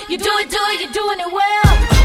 you do it, you're doing it well.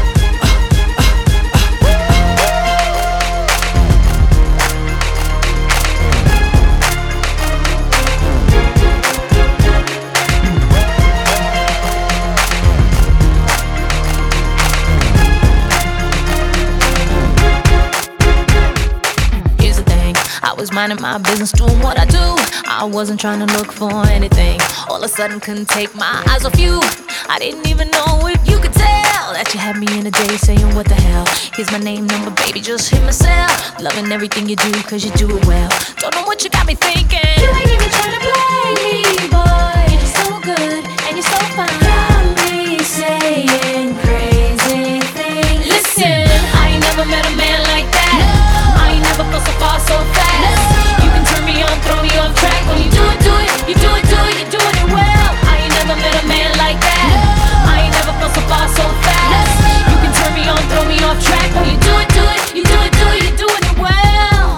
I was minding my business, doing what I do. I wasn't trying to look for anything. All of a sudden, couldn't take my eyes off you. I didn't even know if you could tell that you had me in a day saying what the hell. Here's my name, number, baby, just hit my cell. Loving everything you do, cause you do it well. Don't know what you got me thinking. You ain't even trying to play me, boy. You're just so good, and you're so fine. Got me saying crazy things. Listen, I ain't never met a man like that. I ain't never felt so far so fast. You can turn me on, throw me off track. When you do it, you do it, you're doing it well. I ain't never met a man like that. I ain't never felt so far so fast. You can turn me on, throw me off track. When you do it, you do it, you're doing it well.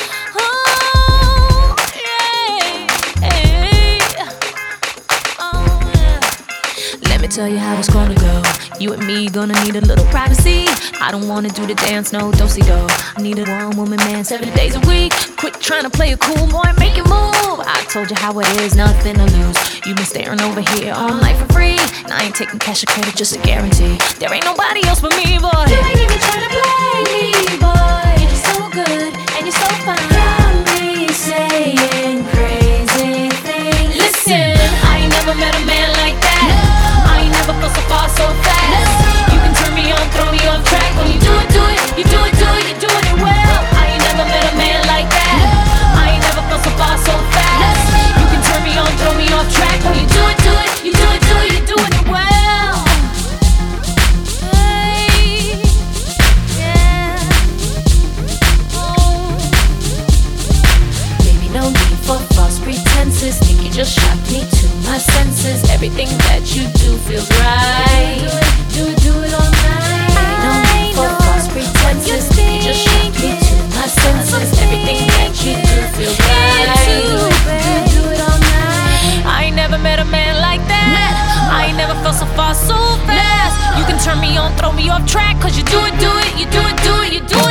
Oh, yeah. Oh, yeah. Let me tell you how it's gonna go. You and me gonna need a little privacy. I don't wanna do the dance, no do-si-do. I need a one-woman man 7 days a week. Quit trying to play a cool boy, make it move. I told you how it is, nothing to lose. You been staring over here all night for free, and I ain't taking cash or credit, just a guarantee. There ain't nobody else but me, boy. You ain't even trying to play me, boy. You're just so good, and you're so fine. Got me saying crazy things. Listen, I ain't never met a man like that. I ain't never felt so far so fast. You can turn me on, throw me off track. When you do it, you do it, you're doing it well. I ain't never met a man like that. I ain't never felt so far so fast. You can turn me on, throw me off track. When you do it, you do it, you're doing it well. Hey, yeah. Oh. Baby, no need for false pretenses. Think you just shocked me to my senses. Everything that you do feels right. Do it all night. No need for false pretenses. Think you just shocked me to my senses. Everything that you do feels right. Do it all night. I ain't never met a man like that. I ain't never felt so far so fast. You can turn me on, throw me off track. Cause you do it, you do it, you do it.